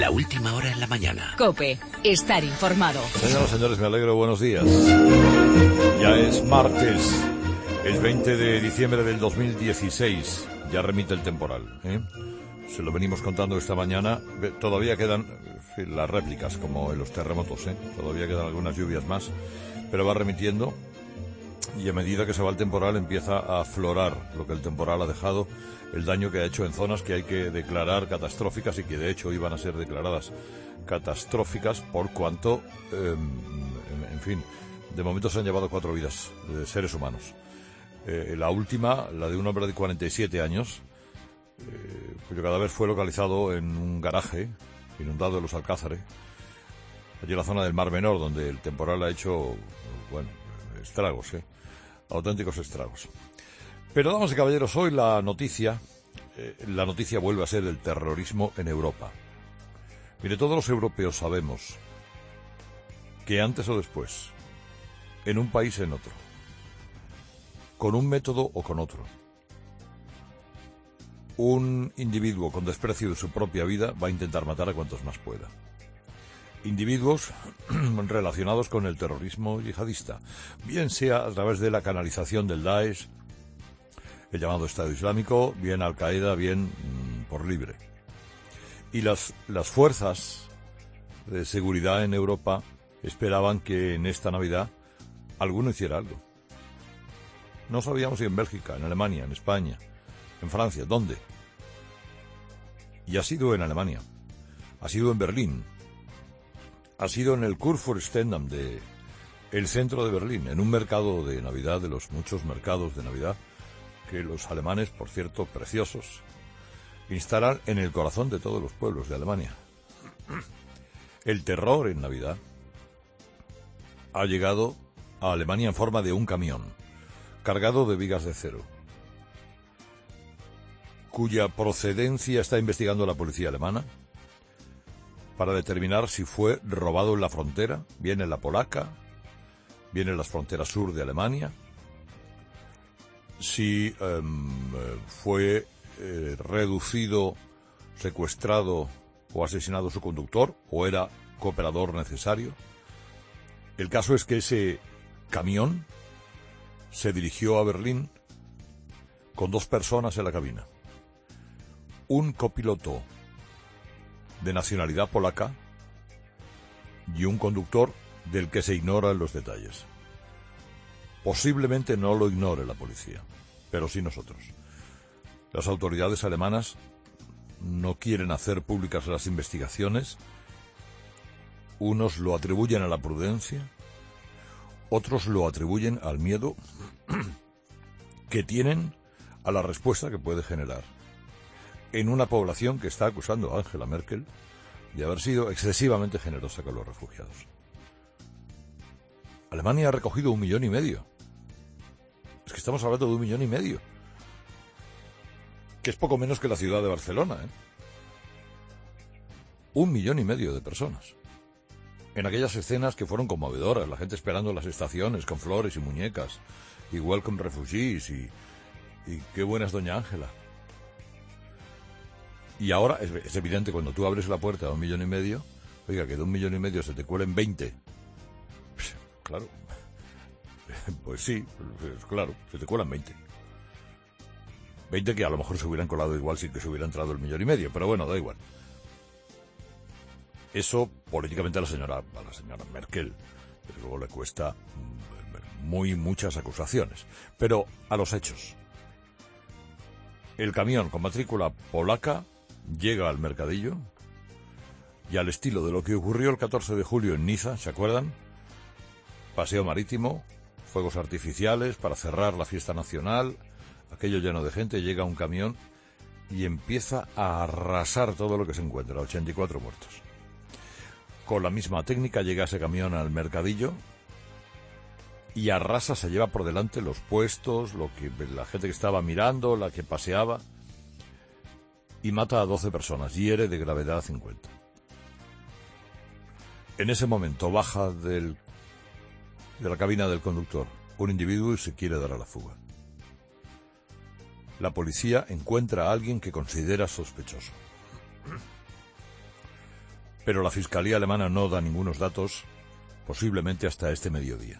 La última hora en la mañana. COPE. Estar informado. Señoras y señores, me alegro. Buenos días. Ya es martes. Es 20 de diciembre del 2016. Ya remite el temporal, ¿eh? Se lo venimos contando esta mañana. Todavía quedan las réplicas, como en los terremotos, ¿eh? Todavía quedan algunas lluvias más. Pero va remitiendo. Y a medida que se va el temporal empieza a aflorar lo que el temporal ha dejado, el daño que ha hecho en zonas que hay que declarar catastróficas y que de hecho iban a ser declaradas catastróficas por cuanto, en fin, de momento se han llevado 4 vidas de seres humanos. La última, la de un hombre de 47 años, cuyo cadáver fue localizado en un garaje inundado de los Alcázares, allí en la zona del Mar Menor, donde el temporal ha hecho, bueno, estragos, auténticos estragos. Pero, damas y caballeros, hoy la noticia vuelve a ser el terrorismo en Europa. Mire, todos los europeos sabemos que antes o después, en un país o en otro, con un método o con otro, un individuo con desprecio de su propia vida va a intentar matar a cuantos más pueda. Individuos relacionados con el terrorismo yihadista, bien sea a través de la canalización del Daesh, el llamado Estado Islámico, bien Al-Qaeda, bien por libre. Y las fuerzas de seguridad en Europa esperaban que en esta Navidad alguno hiciera algo. No sabíamos si en Bélgica, en Alemania, en España, en Francia, ¿dónde? Y ha sido en Alemania, ha sido en Berlín, ha sido en el Kurfürstendamm de el centro de Berlín, en un mercado de Navidad, de los muchos mercados de Navidad que los alemanes, por cierto, preciosos, instalan en el corazón de todos los pueblos de Alemania. El terror en Navidad ha llegado a Alemania en forma de un camión cargado de vigas de acero, cuya procedencia está investigando la policía alemana para determinar si fue robado en la frontera, bien en la polaca, bien en las fronteras sur de Alemania, si fue reducido, secuestrado o asesinado su conductor, o era cooperador necesario. El caso es que ese camión se dirigió a Berlín con 2 personas en la cabina. Un copiloto de nacionalidad polaca y un conductor del que se ignoran los detalles. Posiblemente no lo ignore la policía, pero sí nosotros. Las autoridades alemanas no quieren hacer públicas las investigaciones. Unos lo atribuyen a la prudencia, otros lo atribuyen al miedo que tienen a la respuesta que puede generar en una población que está acusando a Angela Merkel de haber sido excesivamente generosa con los refugiados. Alemania ha recogido 1,5 millones. Es que estamos hablando de 1,5 millones, que es poco menos que la ciudad de Barcelona, 1,5 millones de personas. En aquellas escenas que fueron conmovedoras, la gente esperando en las estaciones con flores y muñecas, y Welcome Refugees, y qué buena es doña Ángela. Y ahora es evidente, cuando tú abres la puerta a 1,5 millones, oiga, que de 1,5 millones se te cuelen 20. Claro, pues sí, claro, se te cuelan 20. 20 que a lo mejor se hubieran colado igual sin que se hubiera entrado el 1,5 millones, pero bueno, da igual. Eso políticamente a la señora Merkel, desde luego, le cuesta muchas acusaciones. Pero a los hechos. El camión con matrícula polaca llega al mercadillo y, al estilo de lo que ocurrió el 14 de julio en Niza, ¿se acuerdan? Paseo marítimo, fuegos artificiales para cerrar la fiesta nacional, aquello lleno de gente, llega un camión y empieza a arrasar todo lo que se encuentra, 84 muertos. Con la misma técnica llega ese camión al mercadillo y arrasa, se lleva por delante los puestos, la gente que estaba mirando, la que paseaba, y mata a 12 personas, hiere de gravedad a 50. En ese momento baja de la cabina del conductor un individuo y se quiere dar a la fuga. La policía encuentra a alguien que considera sospechoso. pero la Fiscalía alemana no da ningunos datos, posiblemente hasta este mediodía.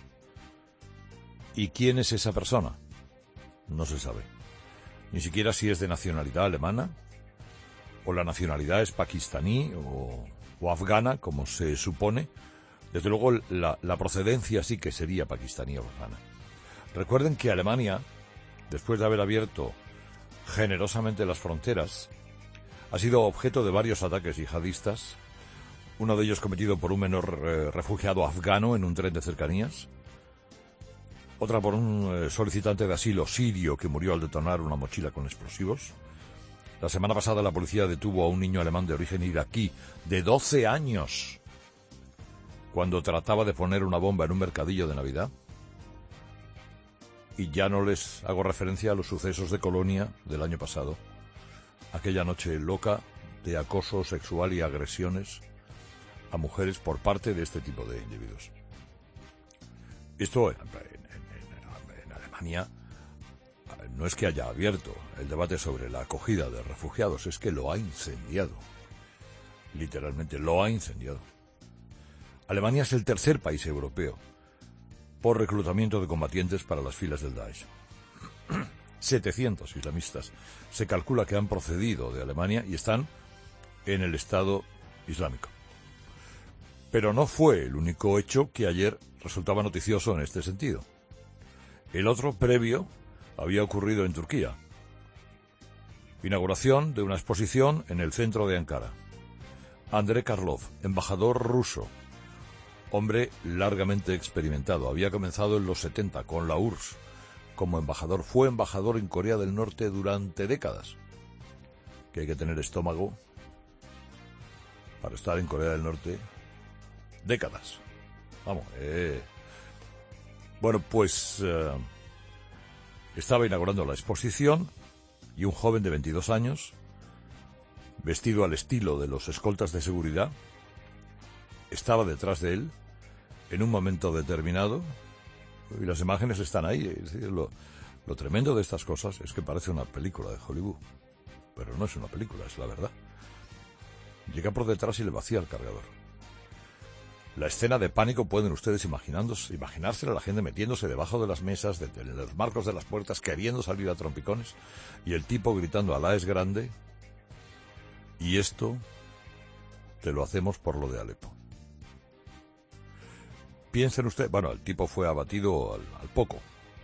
¿Y quién es esa persona? No se sabe. Ni siquiera si es de nacionalidad alemana, o la nacionalidad es pakistaní o afgana, como se supone. Desde luego la procedencia sí que sería pakistaní o afgana. Recuerden que Alemania, después de haber abierto generosamente las fronteras, ha sido objeto de varios ataques yihadistas, uno de ellos cometido por un menor refugiado afgano en un tren de cercanías, otra por un solicitante de asilo sirio que murió al detonar una mochila con explosivos. La semana pasada la policía detuvo a un niño alemán de origen iraquí de 12 años cuando trataba de poner una bomba en un mercadillo de Navidad. Y ya no les hago referencia a los sucesos de Colonia del año pasado, aquella noche loca de acoso sexual y agresiones a mujeres por parte de este tipo de individuos. Esto en Alemania no es que haya abierto el debate sobre la acogida de refugiados, es que lo ha incendiado. Literalmente lo ha incendiado. Alemania es el tercer país europeo por reclutamiento de combatientes para las filas del Daesh. 700 islamistas se calcula que han procedido de Alemania y están en el Estado Islámico. Pero no fue el único hecho que ayer resultaba noticioso en este sentido. El otro, previo, había ocurrido en Turquía. Inauguración de una exposición en el centro de Ankara. Andrei Karlov, embajador ruso, hombre largamente experimentado, había comenzado en los 70 con la URSS como embajador, fue embajador en Corea del Norte durante décadas, que hay que tener estómago para estar en Corea del Norte décadas. Vamos, Bueno, pues estaba inaugurando la exposición y un joven de 22 años, vestido al estilo de los escoltas de seguridad, estaba detrás de él en un momento determinado, y las imágenes están ahí. Es decir, lo tremendo de estas cosas es que parece una película de Hollywood, pero no es una película, es la verdad. Llega por detrás y le vacía el cargador. La escena de pánico pueden ustedes imaginársela, la gente metiéndose debajo de las mesas, de los marcos de las puertas, queriendo salir a trompicones, y el tipo gritando: Alá es grande, y esto te lo hacemos por lo de Alepo. Piensen ustedes, bueno, el tipo fue abatido al poco.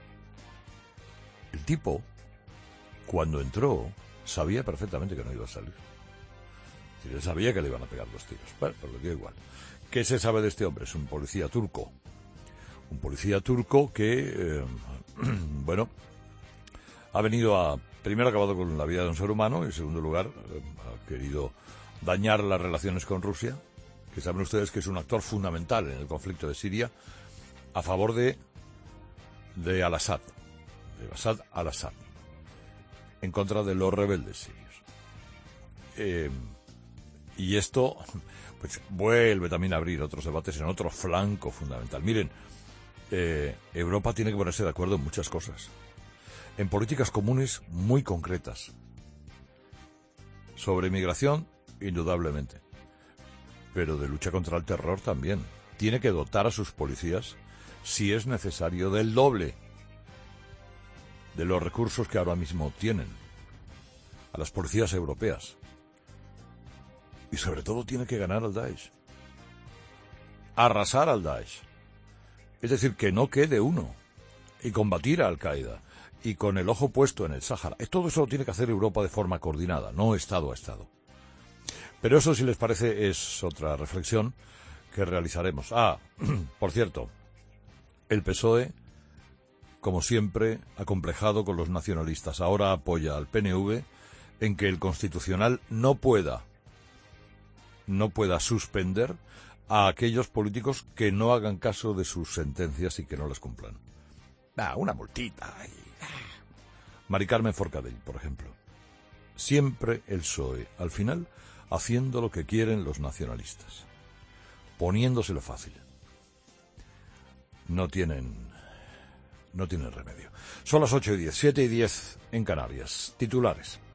El tipo, cuando entró, sabía perfectamente que no iba a salir. Es decir, él sabía que le iban a pegar los tiros. Bueno, pues le dio igual. ¿Qué se sabe de este hombre? Es un policía turco. Un policía turco que, bueno, ha venido primero ha acabado con la vida de un ser humano, y en segundo lugar ha querido dañar las relaciones con Rusia, que saben ustedes que es un actor fundamental en el conflicto de Siria, a favor de al-Assad, de Bashar al-Assad, en contra de los rebeldes sirios. Y esto pues vuelve también a abrir otros debates en otro flanco fundamental. Miren, Europa tiene que ponerse de acuerdo en muchas cosas, en políticas comunes muy concretas. Sobre inmigración, indudablemente, pero de lucha contra el terror también. Tiene que dotar a sus policías, si es necesario, del doble de los recursos que ahora mismo tienen, a las policías europeas. Y sobre todo tiene que ganar al Daesh, arrasar al Daesh, es decir, que no quede uno, y combatir a Al-Qaeda, y con el ojo puesto en el Sáhara. Todo eso lo tiene que hacer Europa de forma coordinada, no Estado a Estado. Pero eso, si les parece, es otra reflexión que realizaremos. Por cierto, el PSOE, como siempre, acomplejado con los nacionalistas, ahora apoya al PNV en que el Constitucional no pueda suspender a aquellos políticos que no hagan caso de sus sentencias y que no las cumplan. Una multita. Mari Carmen Forcadell, por ejemplo. Siempre el PSOE, al final, haciendo lo que quieren los nacionalistas, poniéndoselo fácil. No tienen remedio. Son las 8:10, 7:10 en Canarias. Titulares.